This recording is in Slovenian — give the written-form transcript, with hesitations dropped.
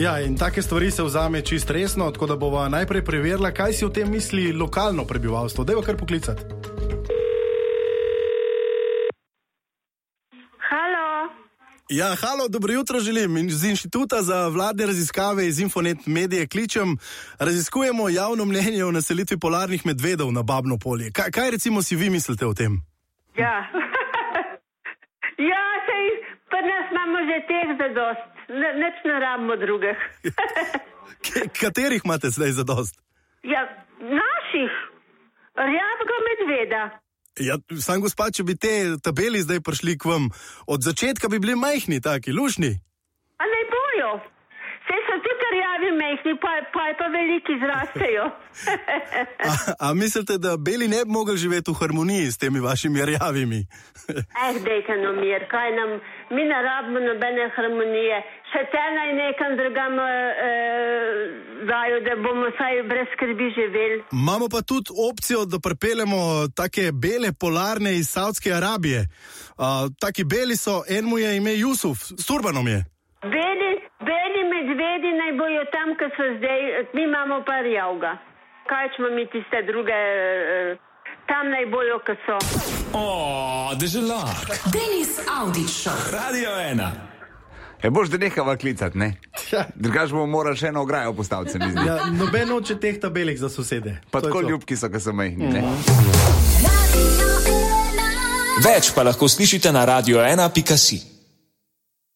Ja, in take stvari se vzame čist resno, tako da bova najprej preverila, kaj si o tem misli lokalno prebivalstvo. Dajva kar poklicati. Halo. Ja, halo, dobro jutro želim. Z Inštituta za vladne raziskave iz Infonet medije kličem. Raziskujemo javno mnenje o naselitvi polarnih medvedov na Babno polje. Kaj recimo si vi mislite o tem? Ja. Ja, sej, pri nas imamo že teh zadost. Nič ne rabimo drugih. Katerih imate zdaj zadost? Ja, naših. Rjavega medveda. Ja, sam gospa, če bi te tabeli zdaj prišli k vam, od začetka bi bili majhni, taki, lušni. A ne bojo. Sej so tudi rjavi majhni, pa veliki zrastejo. A mislite, da beli ne bi mogli živeti v harmoniji s temi vašimi rjavimi? Dejte no mir, kaj nam, mi ne rabimo nobene harmonije. Še te naj nekam drugam dajo, da bomo vsaj brez skrbi živeli. Imamo pa tudi opcijo, da pripeljemo take bele polarne iz Saudske Arabije. Taki beli so, en mu je ime Jusuf, s turbanom je. Beli medvedi naj bojo tam, ko so zdaj, mi imamo pa rjavga. Kaj ćemo mi tiste druge, tam naj bojo, ko so. Deželak. Denis Avdić Show. Radio 1. Boš da nehava klicati, ne? Ja. Drugač bomo morali še eno ograjo postaviti, se mi zdi. Ja, noben noče teh tabelek za sosede. Pa tako ljubki so, ko so majhni, ne? Več pa lahko slišite na radio1.si.